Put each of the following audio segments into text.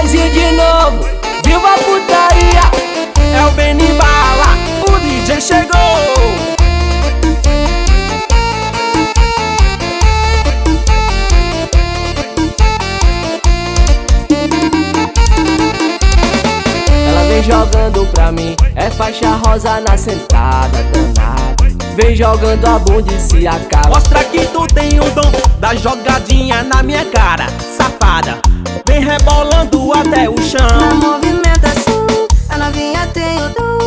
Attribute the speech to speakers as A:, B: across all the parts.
A: Reizinho de novo, viva a putaria. É o Benny Bala, o DJ chegou. Vem jogando pra mim, é faixa rosa na sentada danada. Vem jogando a bunda e se acaba.
B: Mostra que tu tem o dom da jogadinha na minha cara, safada. Vem rebolando até o chão.
C: Na movimentação, a novinha tem o dom.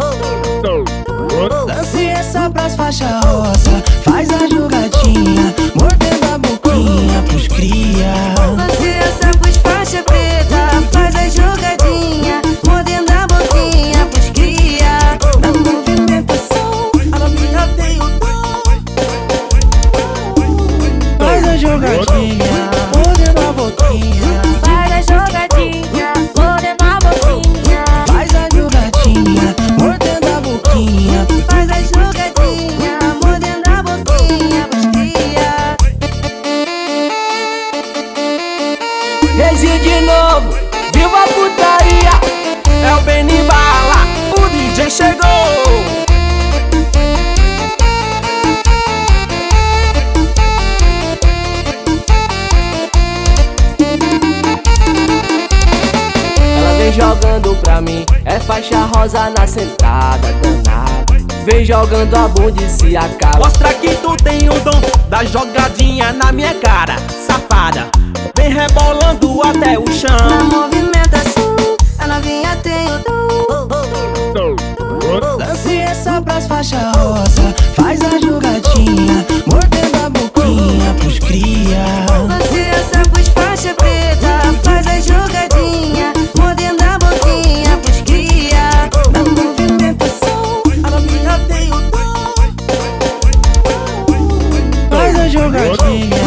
D: Lance essa pras faixa rosa, faz a jogadinha, mordendo a boquinha pros cria.
C: Lance essa pros faixa preta, faz a jogadinha, mordendo a boquinha pros cria.
D: Na movimentação, a novinha tem o dom. Faz a jogadinha, mordendo a boquinha.
C: Faz a jogadinha, mordendo a boquinha.
D: Faz a jogadinha, mordendo a boquinha.
C: Faz a jogadinha, mordendo a boquinha pros cria.
A: Reizinho de novo, viva a putaria. É o Benny Bala, o DJ chegou. Vem jogando pra mim, é faixa rosa na sentada danada. Vem jogando a bunda e se acaba.
B: Mostra que tu tem o dom da jogadinha na minha cara, safada. Vem rebolando até o
C: Na
B: chão.
C: movimentação, a novinha tem o dom.
D: Lance essa pras faixa rosa, faz a jogadinha, mordendo a boquinha pros cria.
C: Lance essa pros faixa preta, faz a jogadinha, mordendo a boquinha pros cria.
D: Na movimentação, a novinha tem o dom. Faz a jogadinha,